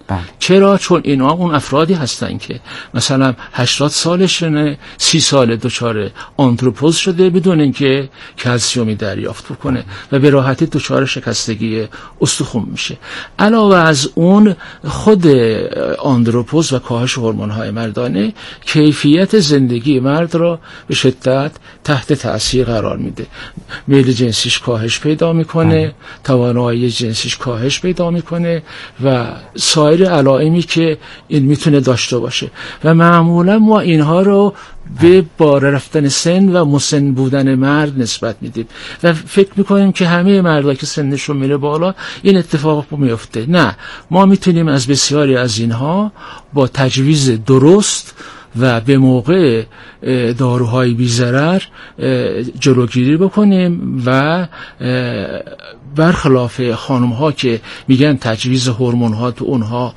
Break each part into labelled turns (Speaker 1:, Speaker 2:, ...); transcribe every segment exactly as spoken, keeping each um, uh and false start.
Speaker 1: بله.
Speaker 2: چرا؟ چون اینا اون افرادی هستن که مثلا هشتاد سالشونه، سی سال دچار آندروپوز شده بدون اینکه کلسیومی دریافت بکنه و به راحتی دچار شکستگی استخوان میشه. علاوه از اون خود آندروپوز و کاهش هورمون‌های مردانه کیفیت زندگی مرد را به شدت تحت تأثیر قرار میده. میل جنسیش کاهش پیدا میکنه، توانایی جنسیش کاهش پیدا میکنه و سایر علائمی که این میتونه داشته باشه و معمولا ما اینها رو به بالا رفتن سن و مسن بودن مرد نسبت میدیم و فکر میکنیم که همه مردها که سنشون میره بالا این اتفاق میفته. نه، ما میتونیم از بسیاری از اینها با تجویز درست و به موقع داروهای بی‌ضرر جلوگیری بکنیم و برخلاف خانم ها که میگن تجویز هورمون ها تو اونها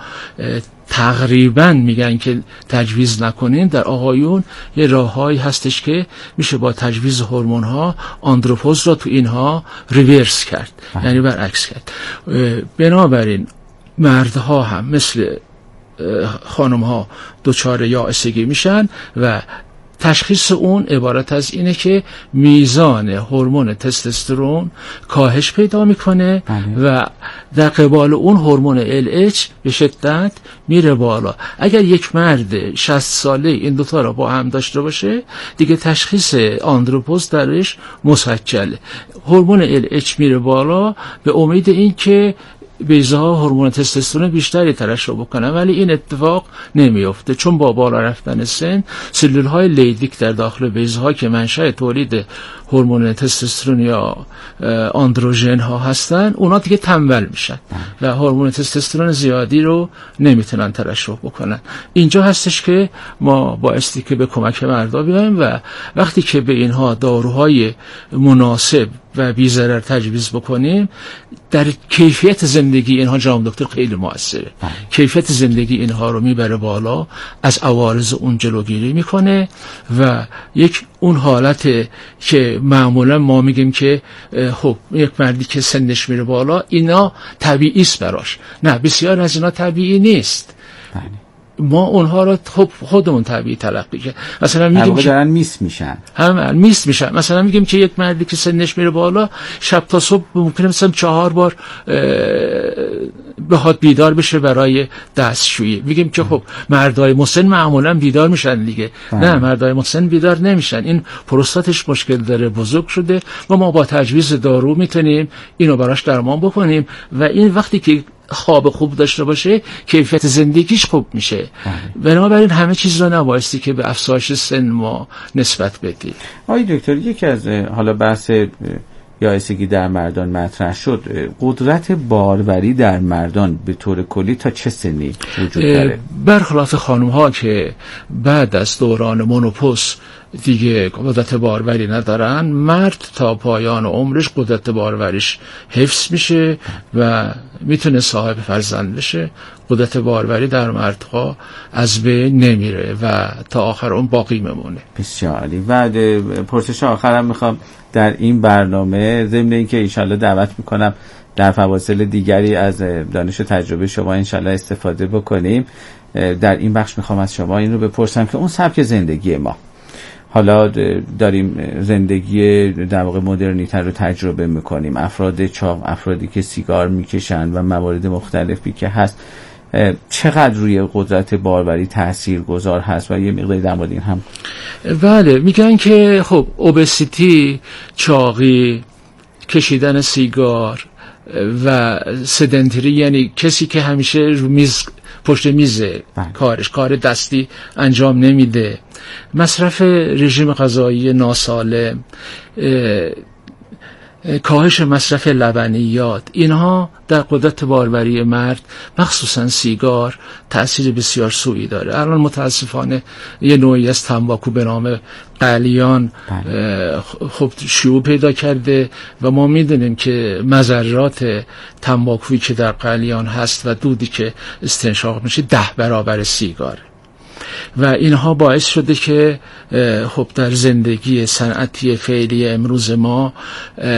Speaker 2: تقریبا میگن که تجویز نکنین، در آقایون یه راههایی هستش که میشه با تجویز هورمون ها آندروپوز را تو اینها ریورس کرد، یعنی برعکس کرد. بنابراین مردها هم مثل خانم ها دچار یائسگی میشن و تشخیص اون عبارت از اینه که میزان هورمون تستوسترون کاهش پیدا میکنه و در قبال اون هورمون ال اچ به شدت میره بالا. اگر یک مرد شصت ساله این دوتا را با هم داشته باشه دیگه تشخیص آندروپوز درش مسجله. هورمون ال اچ میره بالا به امید این که بیضه‌ها هورمون تستوسترون بیشتری ترشح بکنن، ولی این اتفاق نمیفته چون با بالا رفتن سن سلول‌های لیدیک در داخل بیضه‌ها که منشأ تولید هورمون تستوسترون یا آندروژن ها هستن اونا دیگه تنبل میشن و هورمون تستوسترون زیادی رو نمیتونن ترشح بکنن. اینجا هستش که ما بایستی که به کمک مردا بیایم و وقتی که به اینها داروهای مناسب و بی ضرر تجویز بکنیم در کیفیت زندگی اینها جناب دکتر خیلی موثره. کیفیت زندگی اینها رو میبره بالا، از عوارض اون جلوگیری میکنه و یک اون حالت که معمولا ما میگیم که خب یک مردی که سنش میره بالا اینا طبیعی است براش. نه، بسیار از اینا طبیعی نیست. ما اونها رو خب خودمون طبیعی تلقی که مثلا میگیم که
Speaker 1: دارن میس میشن،
Speaker 2: هم میس میشن. مثلا میگیم که یک مردی که سنش میره بالا شب تا صبح ممکنه مثلا چهار بار بخواد بیدار بشه برای دستشویی. میگیم که خب مردای مسن معمولا بیدار میشن دیگه. نه، مردای مسن بیدار نمیشن. این پروستاتش مشکل داره، بزرگ شده و ما با تجویز دارو میتونیم اینو براش درمان بکنیم و این وقتی که خواب خوب داشته باشه کیفیت زندگیش خوب میشه. بنابراین همه چیز رو نبایستی که به افزایش سن ما نسبت بدیم.
Speaker 1: آقای دکتر، یکی از حالا بحث یائسگی در مردان مطرح شد، قدرت باروری در مردان به طور کلی تا چه سنی وجود داره؟
Speaker 2: برخلاف خانم ها که بعد از دوران منوپوز دیگه قدرت باروری ندارن، مرد تا پایان عمرش قدرت باروریش حفظ میشه و میتونه صاحب فرزند بشه. قدرت باروری در مردها از بین نمیره و تا آخر اون باقی میمونه.
Speaker 1: بسیار عالی. و پرسش آخرم میخوام در این برنامه ضمن اینکه انشالله دعوت میکنم در فواصل دیگری از دانش و تجربه شما انشالله استفاده بکنیم، در این بخش میخوام از شما این رو بپرسم که اون سبک زندگی ما، حالا داریم زندگی در واقع مدرنیته رو تجربه میکنیم، افراد چاق، افرادی که سیگار میکشن و موارد مختلفی که هست، چقدر روی قدرت باروری تأثیر گذار هست و یه مقداری در مورد این هم.
Speaker 2: بله، میگن که خب اوبسیتی، چاقی، کشیدن سیگار و سدنتری، یعنی کسی که همیشه رو میز پشت میزه کارش کار دستی انجام نمیده، مصرف رژیم غذایی ناسالم، کاهش مصرف لبنیات، اینها در قدرت باروری مرد مخصوصا سیگار تأثیر بسیار سوئی داره. الان متاسفانه یه نوعی از تنباکو به نام قلیان خب شیوع پیدا کرده و ما میدونیم که مضرات تنباکویی که در قلیان هست و دودی که استنشاق میشه ده برابر سیگاره و اینها باعث شده که خب در زندگی صنعتی فعلی امروز ما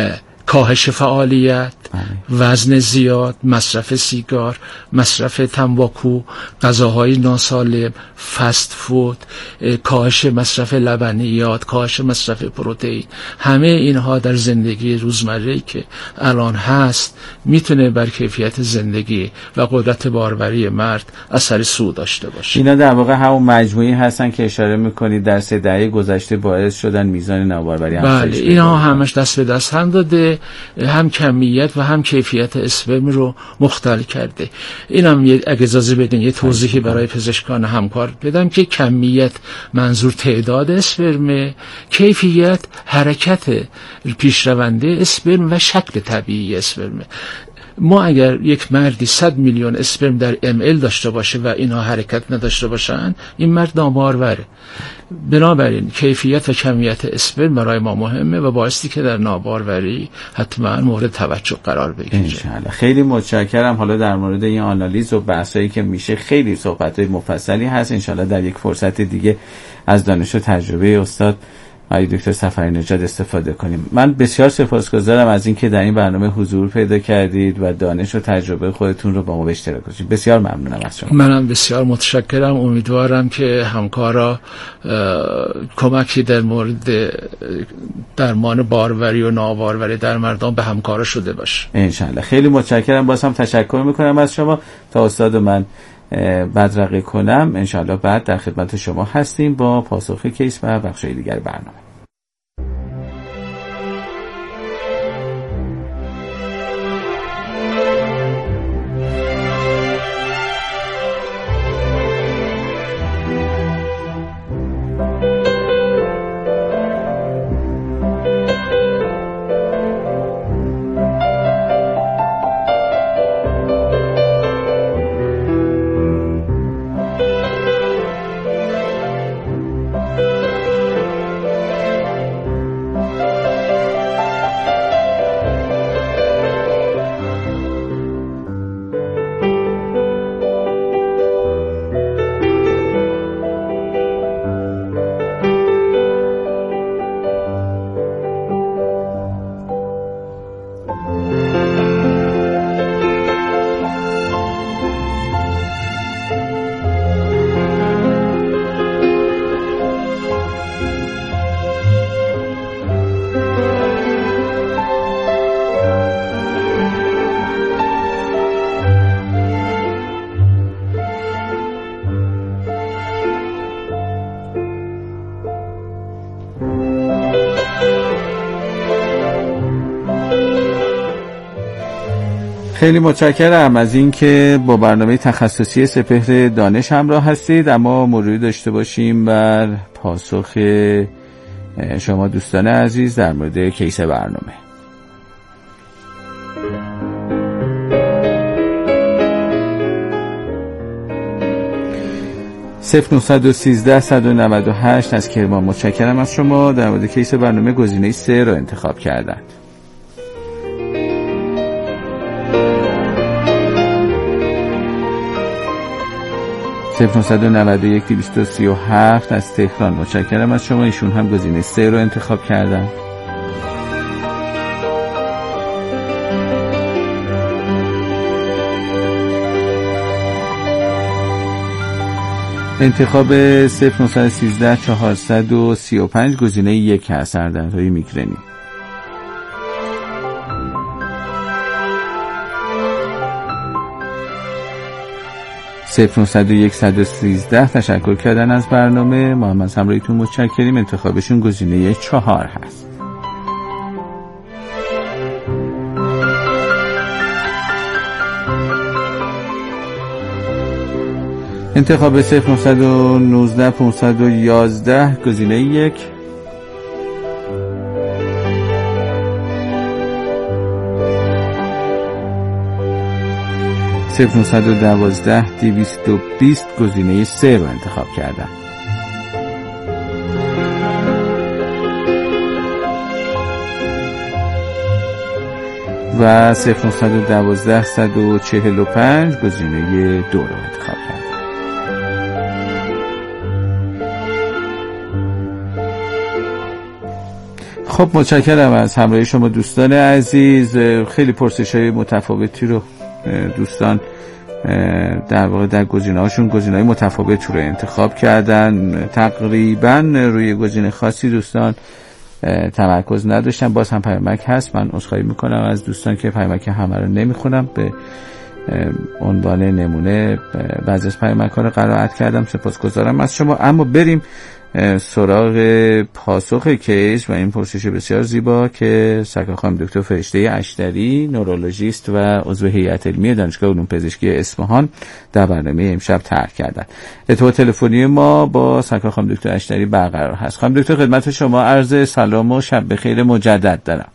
Speaker 2: کاهش فعالیت، وزن زیاد، مصرف سیگار، مصرف تنباکو، غذاهای ناسالم، فست فود، کاهش مصرف لبنیات، کاهش مصرف پروتئین، همه اینها در زندگی روزمره‌ای که الان هست میتونه بر کیفیت زندگی و قدرت باروری مرد اثر سو داشته باشه.
Speaker 1: اینا در واقع همون مجموعی هستن که اشاره میکنید در سه دهه گذشته باعث شدن میزان ناباروری افزایش
Speaker 2: بله، اینها همش دست به دست هم داده، هم کمیت و هم کیفیت اسپرم رو مختل کرده. اینم یه اگه اجازه بدین یه توضیحی برای پزشکان همکار بدم که کمیت منظور تعداد اسپرم، کیفیت حرکت پیشرونده اسپرم و شکل طبیعی اسپرم. ما اگر یک مردی صد میلیون اسپرم در ام ال داشته باشه و اینها حرکت نداشته باشن، این مرد ناباروره. بنابراین کیفیت و کمیت اسپرم برای ما مهمه و بایستی که در ناباروری حتما مورد توجه قرار بگیره.
Speaker 1: انشالله. خیلی متشکرم. حالا در مورد این آنالیز و بحثایی که میشه خیلی صحبت‌های مفصلی هست. انشالله در یک فرصت دیگه از دانش و تجربه استاد آقای دکتر سفری نژاد استفاده کنیم. من بسیار سپاسگزارم از اینکه در این برنامه حضور پیدا کردید و دانش و تجربه خودتون رو با ما به اشتراک گذاشتید. بسیار ممنونم از شما.
Speaker 2: منم بسیار متشکرم. امیدوارم که همکارا کمکی در مورد درمان باروری و ناباروری در مردان به همکارا شده باشه.
Speaker 1: انشالله. خیلی متشکرم. باز هم تشکر میکنم از شما. تا استاد من بدرقه کنم انشاءالله بعد در خدمت شما هستیم با پاسخ کیس و بخشای دیگر برنامه. خیلی متشکرم از اینکه با برنامه تخصصی سپهر دانش همراه هستید. اما مروری داشته باشیم بر پاسخ شما دوستان عزیز در مورد کیس برنامه. صفر نه یک سه صد و نود و هشت از کرمان متشکرم از شما. در مورد کیس برنامه گزینه سه رو انتخاب کردند. صفر نه نه یک دویست و سی و هفت از تهران متشکرم از شما. ایشون هم گزینه سه رو انتخاب کردن. انتخاب صفر نه یک سه چهارصد و سی و پنج گزینه یک هست، سردردهای میگرنی. صفر نه یک صد و سیزده تشکر کردن از برنامه. ما هم از همراهیتون متشکریم. انتخابشون گزینه چهار هست. انتخاب صفر نه یک نه پانصد و یازده گزینه یک. صفر نه یک دو دویست و بیست گزینه سه رو انتخاب کردم. و صفر نه یک دو صد و چهل و پنج گزینه دو رو انتخاب کردم. خب متشکرم از همراهی شما دوستان عزیز. خیلی پرسش‌های متفاوتی رو دوستان در واقع در گزینه‌هاشون گزینه‌های متفاوتی رو انتخاب کردن. تقریبا روی گزینه خاصی دوستان تمرکز نداشتن. باز هم پیامک هست. من عذرخواهی میکنم از دوستان که پیامک همه رو نمیخونم. به عنوان نمونه بعضی از پیامک‌ها رو قرائت کردم. سپاسگزارم از شما. اما بریم سراغ پاسخ کیس و این پرسش بسیار زیبا که سرکار خانم دکتر فرشته اشتری، نورولوژیست و عضو هیئت علمی دانشگاه علوم پزشکی اصفهان در برنامه امشب طرح کردن. ارتباط تلفنی ما با سرکار خانم دکتر اشتری برقرار هست. خانم دکتر خدمت شما عرض سلام و شب بخیر مجدد دارم.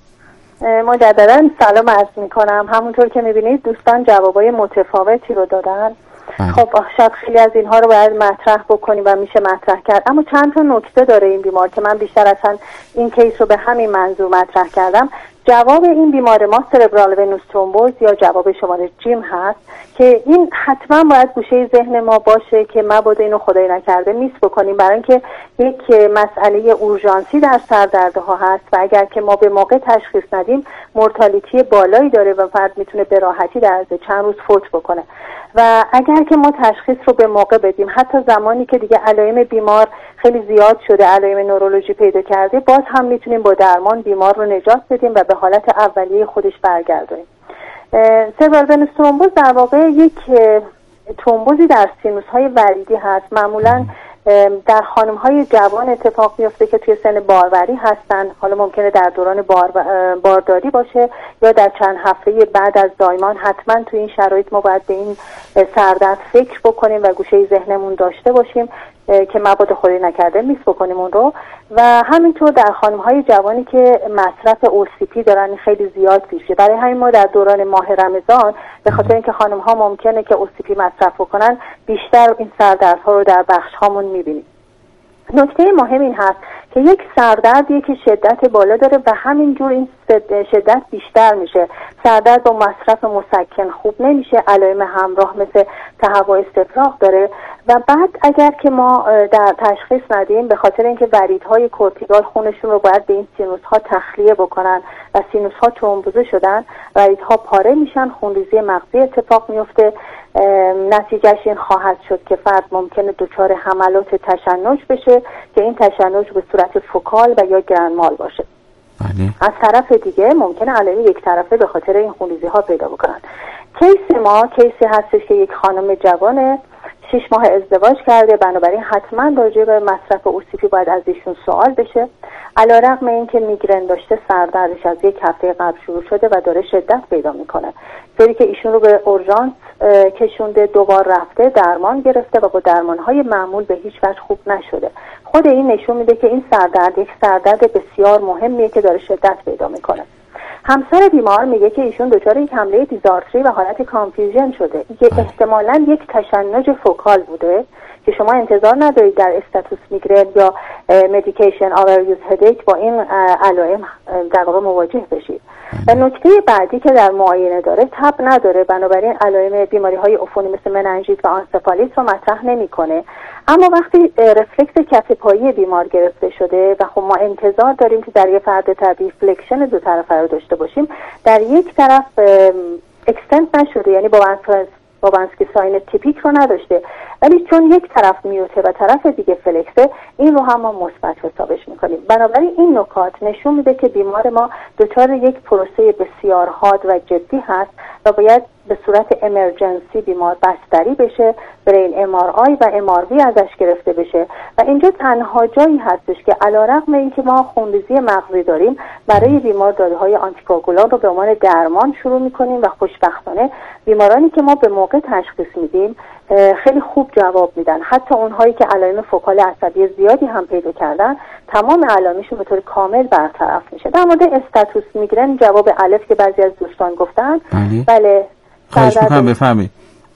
Speaker 3: مجددا سلام عرض میکنم. همونطور که میبینید دوستان جوابای متفاوتی رو دادن. خب شاید خیلی از اینها رو باید مطرح بکنیم و میشه مطرح کرد، اما چند تا نکته داره این بیمار که من بیشتر اصلا این کیس رو به همین منظور مطرح کردم. جواب این بیمار ما سربرال ونوس ترومبوز یا جواب شماره جیم هست که این حتما باید گوشه ذهن ما باشه که مبادا اینو خدای نکرده میس بکنیم، برای اینکه یک مسئله اورژانسی در سردردها هست و اگر که ما به موقع تشخیص ندیم مورتالیتی بالایی داره و فرد میتونه به راحتی در عرض چند روز فوت بکنه. و اگر که ما تشخیص رو به موقع بدیم، حتی زمانی که دیگه علائم بیمار خیلی زیاد شده، علائم نورولوژی پیدا کرده، باز هم میتونیم با درمان بیمار رو نجات بدیم و به حالت اولیه خودش برگردونیم. سربرال ونوس ترومبوز در واقع یک ترومبوزی در سینوس های وریدی هست. معمولا در خانم های جوان اتفاق میفته که توی سن باروری هستن. حالا ممکنه در دوران بار بارداری باشه یا در چند هفته بعد از زایمان. حتما توی این شرایط ما باید به این سردرد فکر بکنیم و گوشه ذهنمون داشته باشیم که مبادا خدای نکرده میس بکنیم اون رو. و همینطور در خانم های جوانی که مصرف او سی پی دارن خیلی زیاد پیشه. برای همین ما در دوران ماه رمضان به خاطر اینکه خانم ها ممکنه که او سی پی مصرف بکنن بیشتر این سردردها رو در بخش هامون میبینیم. نکته مهم این هست که یک سردردیه که شدت بالا داره و همینجور این شدت بیشتر میشه. سردرد با مصرف مسکن خوب نمیشه، علائم همراه مثل تهوع استفراغ داره و بعد اگر که ما در تشخیص ندیم به خاطر اینکه وریدهای کورتیکال خونشون رو باید به این سینوس ها تخلیه بکنن و سینوس ها ترومبوزه شدن، وریدها پاره میشن، خونریزی مغزی اتفاق میفته. نتیجهش این خواهد شد که فرد ممکنه دچار حملات تشنج بشه که این تشنج به صورت فوکال و یا گرانمال باشه.
Speaker 1: بله.
Speaker 3: از طرف دیگه ممکنه علائم یک طرفه به خاطر این خونریزی ها پیدا بکنن. کیس ما کیسی هستش که یک خانم جوانه، شش ماه ازدواج کرده، بنابراین حتما راجع به مصرف او سی پی باید از ایشون سوال بشه. علیرغم اینکه میگرن داشته، سردردش از یک هفته قبل شروع شده و داره شدت پیدا میکنه. طوری که ایشون رو به اورژانس کشونده، دوبار رفته، درمان گرفته و با درمانهای معمول به هیچ وجه خوب نشده. خود این نشون میده که این سردرد یک سردرد بسیار مهمیه که داره شدت پیدا میکنه. همسر بیمار میگه که ایشون دچار یک حمله دیزارتری و حالت کانفیوژن شده که احتمالاً یک تشنج فوکال بوده که شما انتظار ندارید در استاتوس میگرن یا مدیکیشن آوریوز هدیک با این علائم در واقع مواجه بشید. و نکته بعدی که در معاینه داره، تب نداره، بنابراین علائم بیماری های عفونی مثل مننژیت و آنسفالیت رو مطرح نمیکنه. اما وقتی رفلکس کف پایی بیمار گرفته شده و خب ما انتظار داریم که در یه فرد طبیعی فلکشن دو طرفه رو داشته باشیم، در یک طرف اکستنت نشده، یعنی با بابانسکی ساین تیپیک رو نداشته، ولی چون یک طرف میوته و طرف دیگه فلکسه، این رو هم ما مثبت حسابش میکنیم. بنابراین این نکات نشون میده که بیمار ما دچار یک پروسه بسیار حاد و جدی هست و باید به صورت امرجنسی بیمار بستری بشه، برین ام آر آی و ام آر وی ازش گرفته بشه. و اینجا تنها جایی هستش که علیرغم اینکه ما خونریزی مغزی داریم، برای بیمار داروهای آنتیکواگولان رو به عنوان درمان شروع میکنیم و خوشبختانه بیمارانی که ما به موقع تشخیص میدیم خیلی خوب جواب میدن. حتی اونهایی که علائم فوکال عصبی زیادی هم پیدا کردن، تمام علائمشون به طور کامل برطرف میشه. در مورد استاتوس میگرن جواب الف که بعضی از دوستان گفتن، بله،
Speaker 1: خواهش میکنم بفهمید.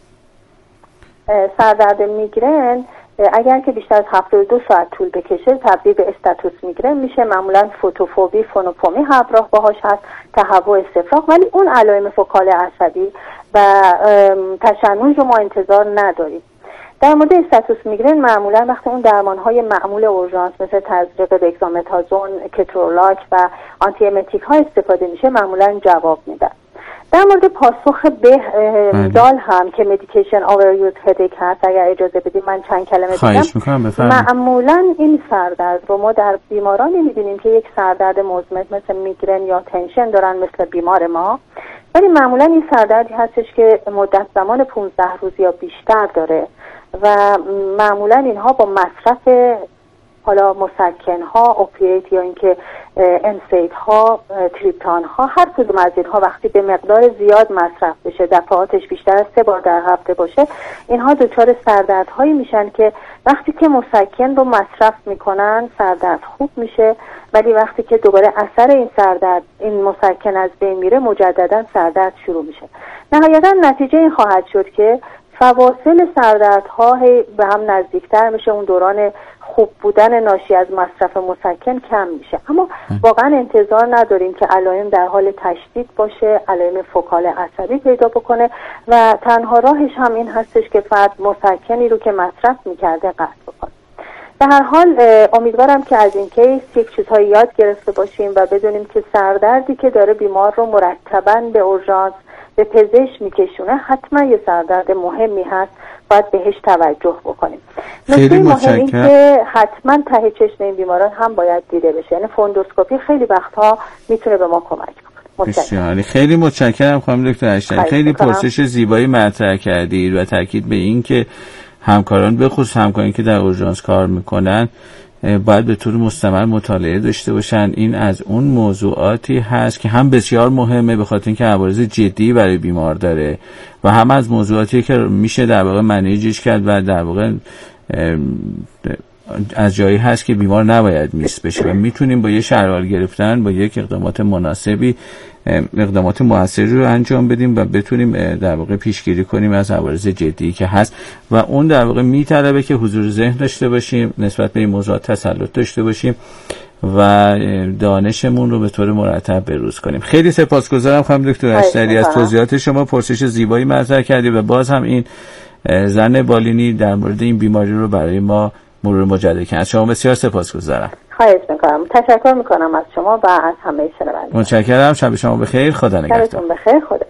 Speaker 3: سردرد میگرن اگر که بیشتر از هفتاد و دو ساعت طول بکشه تبدیل به استاتوس میگرن میشه. معمولا فوتوفوبی، فونوپومی همراه باهاش هست، تهوع استفراغ، ولی اون علائم فوکال عصبی و تشنج رو ما انتظار نداریم. در مورد استاتوس میگرن معمولا وقتی اون درمان‌های معمول اورژانس مثل تزریق دکسامتازون، کترولاک و آنتی امتیک ها استفاده میشه معمولا جواب میدن. در مورد پاسخ به دال هم که مدیکیشن اووریوز هدیک هست، اگر اجازه بدید من چند کلمه بگم. معمولا این سردرد رو ما در بیمارانی میبینیم که یک سردرد مزمن مثل میگرن یا تنشن دارن مثل بیمار ما، ولی معمولا این سردردی هستش که مدت زمان پانزده روز یا بیشتر داره و معمولا اینها با مصرف حالا مسکن ها، اوپیات یا اینکه انسید ها، تریپتان ها، هر کدوم از اینها وقتی به مقدار زیاد مصرف بشه، دفعاتش بیشتر از سه بار در هفته باشه، اینها دچار سردردهایی میشن که وقتی که مسکن رو مصرف میکنن سردرد خوب میشه، ولی وقتی که دوباره اثر این سردرد این مسکن از بین میره مجددا سردرد شروع میشه. نهایتا نتیجه این خواهد شد که فواصل سردردها به هم نزدیکتر میشه، اون دوران خوب بودن ناشی از مصرف مسکن کم میشه. اما واقعا انتظار نداریم که علائم در حال تشدید باشه، علائم فوکال عصبی پیدا بکنه و تنها راهش هم این هستش که فرد مسکنی رو که مصرف میکرده قطع بکنه. به هر حال امیدوارم که از این کیس یک چیزهایی یاد گرفته باشیم و بدونیم که سردردی که داره بیمار رو مرتباً به اورژانس به پزشک میکشونه حتما یه سردرد مهمی هست، باید بهش توجه بکنیم. نکته مهم این که حتما ته چشم این بیماران هم باید دیده بشه، یعنی فوندوسکوپی خیلی وقتها میتونه به ما کمک کنه.
Speaker 1: بسیار خیلی متشکرم خانم دکتر اشتری، خیلی پرسش زیبایی مطرح کردید و تاکید به این که همکاران به خصوص همکارانی که در اورژانس کار میکنن باید به طور مستمر مطالعه داشته باشن. این از اون موضوعاتی هست که هم بسیار مهمه به خاطر اینکه عوارض جدی برای بیمار داره و هم از موضوعاتی که میشه در واقع منیجش کرد و در واقع از جایی هست که بیمار نباید میس بشه و میتونیم با یه شرحال گرفتن با یک اقدامات مناسبی اقدامات موثری رو انجام بدیم و بتونیم در واقع پیشگیری کنیم از عوارض جدی که هست و اون در واقع میطلبه که حضور ذهن داشته باشیم، نسبت به این موضوعات تسلط داشته باشیم و دانشمون رو به طور مرتب بروز کنیم. خیلی سپاسگزارم خانم دکتر اشتری از توضیحات شما، پرسش زیبایی مطرح کردید و باز هم این زن بالینی در مورد این بیماری رو برای ما مرور مجدد کردید. شما بسیار سپاسگزارم.
Speaker 3: خواهش میکنم. تشکر میکنم از شما و از همه شنوندگان.
Speaker 1: متشکرم. شب شما بخیر. خدا نگهدار.
Speaker 3: شبتون بخیر. خدا.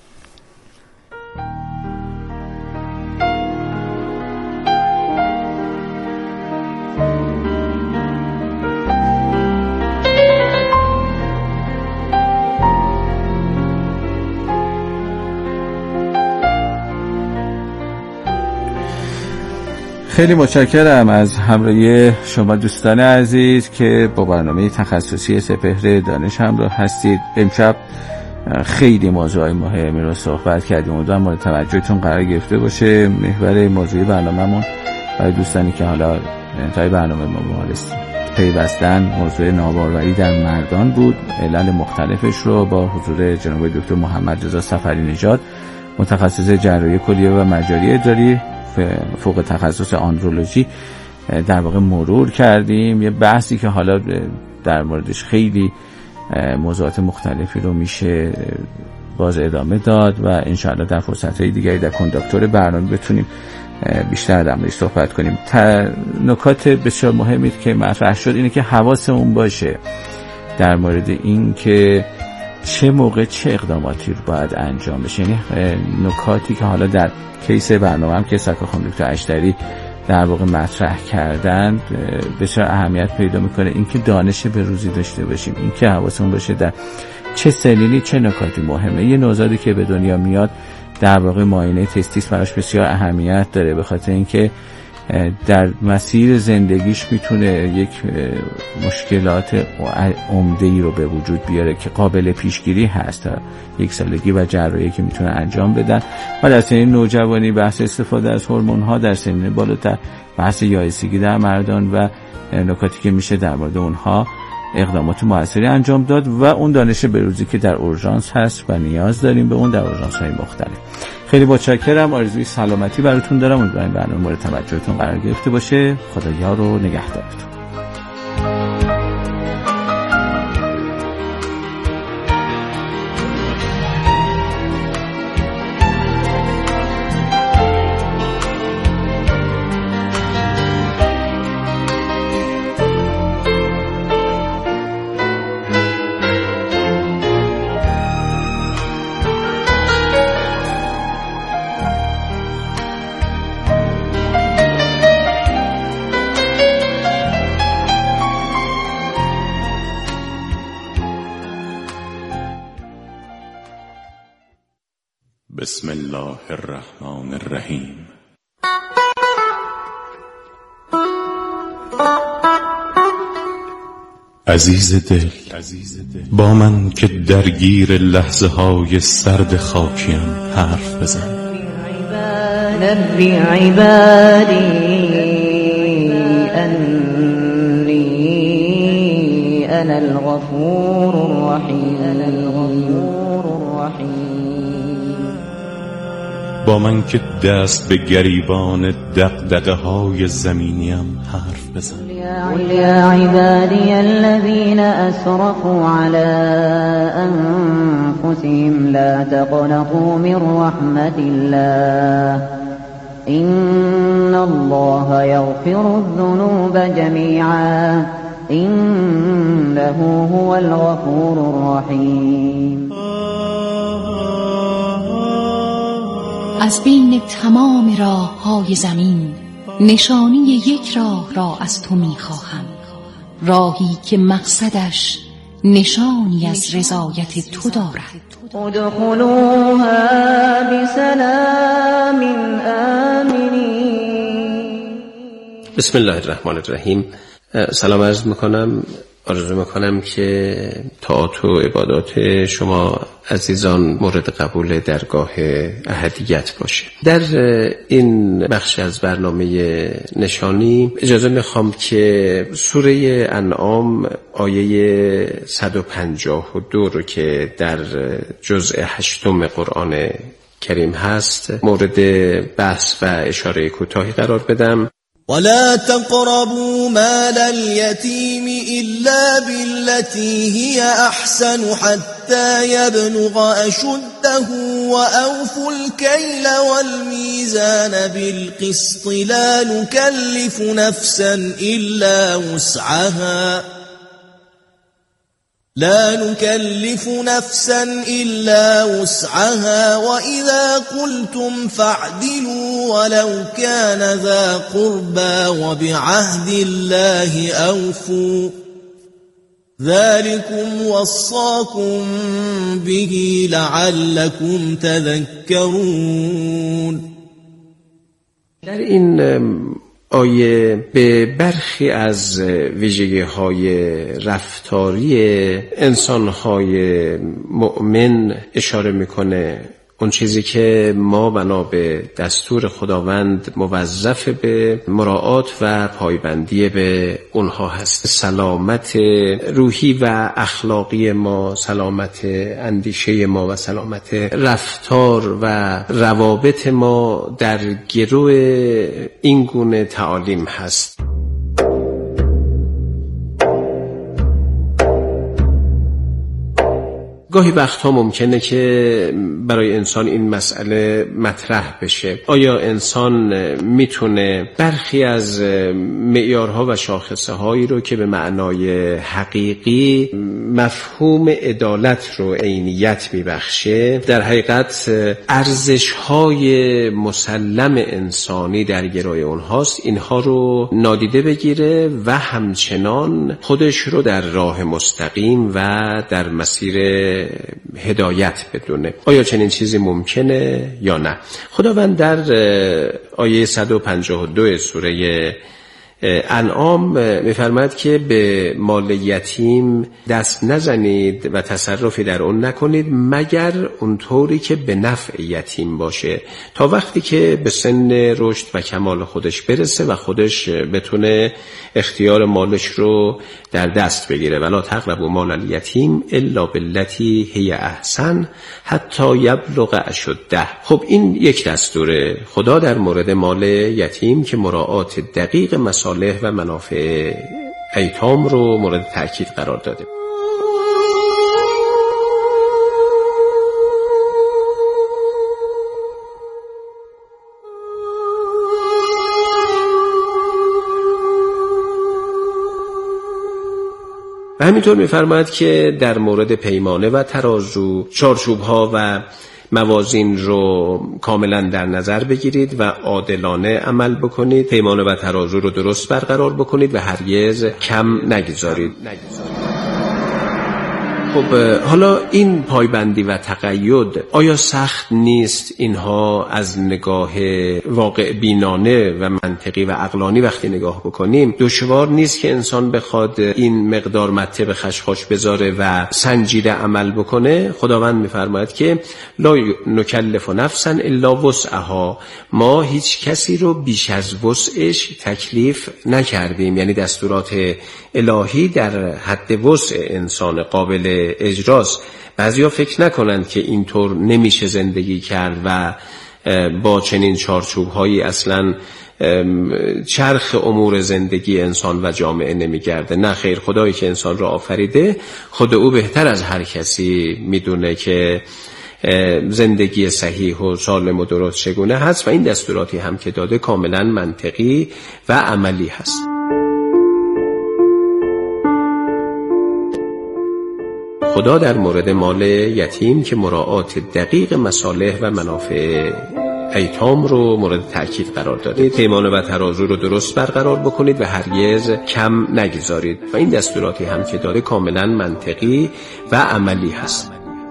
Speaker 1: خیلی متشکرم از همراهی شما دوستان عزیز که با برنامه تخصصی سپهر دانش همراه هستید. امشب خیلی موضوعی مهمی رو صحبت کردیم، امیدوارم مورد توجهتون قرار گرفته باشه. محور موضوعی برنامه‌مون برای دوستانی که حالا انتهای برنامه ما پیوستن موضوع ناباروری در مردان بود. علل مختلفش رو با حضور جناب دکتر محمد رضا سفری نژاد، متخصص جراحی کلیه و مجاری ادراری فوق تخصص آندرولوژی، در واقع مرور کردیم. یه بحثی که حالا در موردش خیلی موضوعات مختلفی رو میشه باز ادامه داد و انشاءالله در فرصتهای دیگری در کنداکتور برنامه بتونیم بیشتر در موردش صحبت کنیم. نکات بسیار مهمی که مطرح شد اینه که حواسمون باشه در مورد این که چه موقع چه اقداماتی رو باید انجام بشه، یعنی نکاتی که حالا در کیس برنامه هم که سکا خانم دکتر اشتری در واقع مطرح کردند بسیار اهمیت پیدا میکنه. اینکه دانش به روزی داشته باشیم، اینکه حواسمون باشه در چه سنینی چه نکاتی مهمه. یه نوزادی که به دنیا میاد در واقع معاینه تستیس براش بسیار اهمیت داره، به خاطر اینکه در مسیر زندگیش میتونه یک مشکلات عمده‌ای رو به وجود بیاره که قابل پیشگیری هست. یک سالگی و جراحی که میتونه انجام بدن و در سن نوجوانی بحث استفاده از هورمون‌ها، در سن بالاتر بحث یائسگی در مردان و نکاتی که میشه در مورد اونها اقدامات موثری انجام داد و اون دانش بروزی که در اورژانس هست و نیاز داریم به اون در اورژانس‌های مختلف. خیلی متشکرم. آرزوی سلامتی براتون دارم. امیدوارم برنامه مورد توجهتون قرار گرفته باشه. خدا یار و نگهدارتون.
Speaker 4: بسم الله الرحمن الرحیم. عزیز دل، با من که درگیر لحظه های سرد خاکیم حرف بزن.
Speaker 5: نبی عبادی انی انا الغفور الرحیم.
Speaker 4: با من که دست به گریبان دغدغه های زمینیم حرف بزن.
Speaker 5: یا عبادی الذین اسرفوا علی انفسهم لا تقنطوا من رحمت الله ان الله یغفر الذنوب جمیعا انه هو الغفور الرحیم.
Speaker 6: از بین تمام راه های زمین نشانی یک راه را از تو می خواهم، راهی که مقصدش نشانی از رضایت تو دارد.
Speaker 5: ادخلوها بسلام آمنین.
Speaker 7: بسم الله الرحمن الرحیم. سلام عرض میکنم. آرزو میکنم که طاعات و عبادات شما عزیزان مورد قبول درگاه احدیت باشه. در این بخش از برنامه نشانی اجازه میخوام که سوره انعام آیه صد و پنجاه و دو رو که در جزء هشتم قرآن کریم هست مورد بحث و اشاره کوتاهی قرار بدم.
Speaker 8: ولا تقربوا مال اليتيم إلا بالتي هي أحسن حتى يبلغ أشده وأوفوا الكيل والميزان بالقسط لا نكلف نفسا إلا وسعها لا نكلف نفسا إلا وسعها وإذا قلتم فاعدلوا ولو كان ذا قربى وبعهد الله أوفوا ذلكم وصاكم به لعلكم تذكرون.
Speaker 7: در این آیه به برخی از ویژگی‌های رفتاری انسان‌های مؤمن اشاره می‌کنه. اون چیزی که ما بنا به دستور خداوند موظف به مراعات و پایبندی به اونها هست. سلامت روحی و اخلاقی ما، سلامت اندیشه ما و سلامت رفتار و روابط ما در گرو این گونه تعالیم هست. گاهی وقتها ممکنه که برای انسان این مسئله مطرح بشه. آیا انسان میتونه برخی از معیارها و شاخصه هایی رو که به معنای حقیقی مفهوم عدالت رو عینیت میبخشه، در حقیقت ارزش های مسلم انسانی در گروی اونهاست، اینها رو نادیده بگیره و همچنان خودش رو در راه مستقیم و در مسیر هدایت بدونه؟ آیا چنین چیزی ممکنه یا نه؟ خداوند در آیه صد و پنجاه و دو سوره انعام می‌فرماید که به مال یتیم دست نزنید و تصرفی در اون نکنید مگر اونطوری که به نفع یتیم باشه، تا وقتی که به سن رشد و کمال خودش برسه و خودش بتونه اختیار مالش رو در دست بگیره. ولا تقربوا مال الیتیم الا بالتی هی احسن حتی یبلغ اشده. خب این یک دستور خدا در مورد مال یتیم که مراعات دقیق مصالح و منافع ایتام رو مورد تأکید قرار داده. و همینطور می‌فرماید که در مورد پیمانه و ترازو چارچوب‌ها و موازین رو کاملا در نظر بگیرید و عادلانه عمل بکنید. پیمانه و ترازو رو درست برقرار بکنید و هرگز کم نگذارید. خب حالا این پایبندی و تقید آیا سخت نیست اینها از نگاه واقع بینانه و منطقی و عقلانی وقتی نگاه بکنیم دشوار نیست که انسان بخواد این مقدار مته به خشخاش بذاره و سنجیده عمل بکنه؟ خداوند میفرماید که لا نکلف نفسا الا وسعها، ما هیچ کسی رو بیش از وسعش تکلیف نکردیم، یعنی دستورات الهی در حد وسع انسان قابل اجراست. بعضیا فکر نکنند که اینطور نمیشه زندگی کرد و با چنین چارچوب‌هایی اصلاً چرخ امور زندگی انسان و جامعه نمیگرده. نه خیر، خدایی که انسان را آفریده خود او بهتر از هر کسی میدونه که زندگی صحیح و سالم و درست چگونه هست و این دستوراتی هم که داده کاملا منطقی و عملی هست. خدا در مورد مال یتیم که مراعات دقیق مصالح و منافع ایتام رو مورد تأکید قرار داده، پیمانه و ترازو رو درست برقرار بکنید و هرگز کم نگذارید و این دستوراتی هم که داده کاملا منطقی و عملی هست.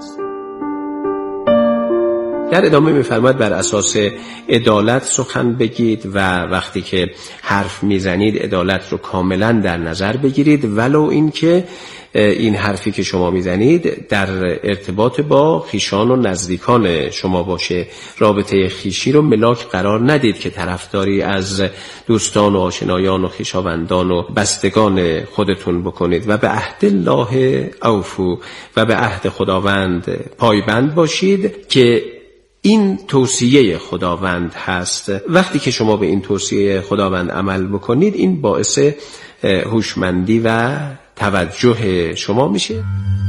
Speaker 7: در ادامه می‌فرماید بر اساس عدالت سخن بگید و وقتی که حرف میزنید عدالت رو کاملا در نظر بگیرید، ولو این که این حرفی که شما میزنید در ارتباط با خویشان و نزدیکان شما باشه. رابطه خویشی رو ملاک قرار ندید که طرفداری از دوستان و آشنایان و خویشاوندان و بستگان خودتون بکنید و به عهد الله اوفو و به عهد خداوند پایبند باشید که این توصیه خداوند هست. وقتی که شما به این توصیه خداوند عمل بکنید این باعث هوشمندی و توجه شما میشه.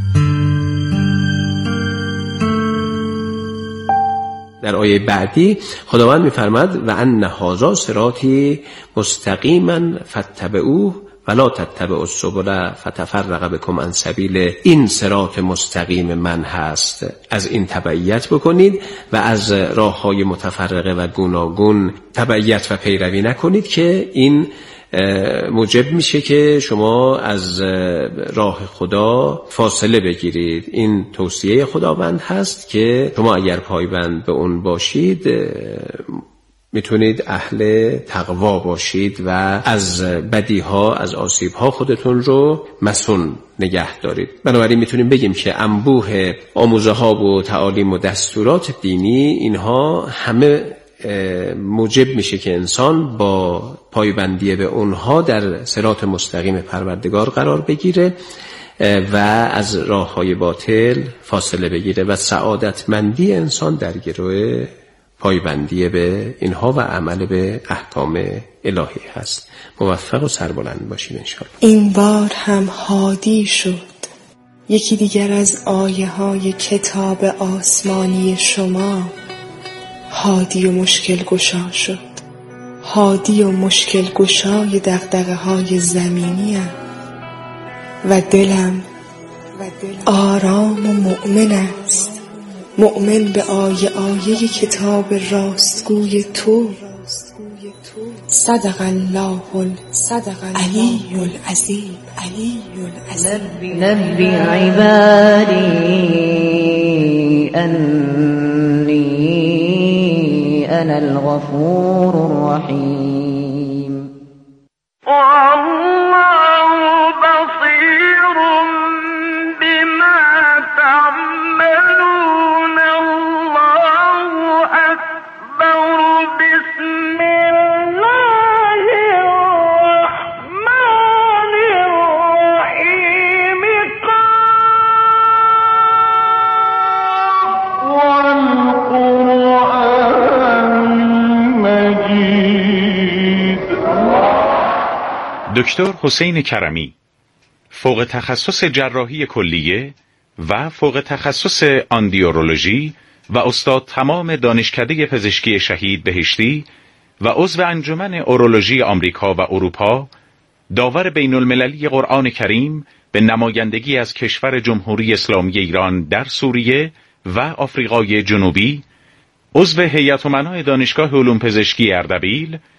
Speaker 7: در آیه بعدی خداوند میفرماد و ان هذا صراطی مستقیما فاتبعوه ولا تتبعوا السبل فتفرق بكم عن سبیله. این صراط مستقیم من هست، از این تبعیت بکنید و از راههای متفرقه و گوناگون تبعیت و پیروی نکنید که این موجب میشه که شما از راه خدا فاصله بگیرید. این توصیه خداوند هست که شما اگر پایبند به اون باشید میتونید اهل تقوا باشید و از بدیها، از آسیبها خودتون رو مصون نگه دارید. بنابراین میتونیم بگیم که انبوه آموزه ها و تعالیم و دستورات دینی اینها همه موجب میشه که انسان با پایبندی به اونها در صراط مستقیم پروردگار قرار بگیره و از راههای باطل فاصله بگیره و سعادتمندی انسان در گروه پایبندی به اینها و عمل به احکام الهی هست. موفق و سربلند باشید انشاءالله.
Speaker 9: این بار هم هادی شد یکی دیگر از آیه های کتاب آسمانی شما، هادی و مشکل گشا شد. هادی و مشکل گشای دغدغه های زمینی ام و دلم آرام و مؤمن است، مؤمن به آیه آیه کتاب راستگوی تو. صدق الله العلی العظیم.
Speaker 5: نبی عبادی انی انا الغفور الرحیم.
Speaker 10: والله بصیر بما تعملون. الله اکبر. بسم الله الرحمن الرحیم. والقرآن مجید.
Speaker 11: دکتر حسین کرمی، فوق تخصص جراحی کلیه و فوق تخصص آندیورولوژی و استاد تمام دانشکده پزشکی شهید بهشتی و عضو انجمن اورولوژی آمریکا و اروپا، داور بین المللی قرآن کریم به نمایندگی از کشور جمهوری اسلامی ایران در سوریه و آفریقای جنوبی، عضو هیئت امنای دانشگاه علوم پزشکی اردبیل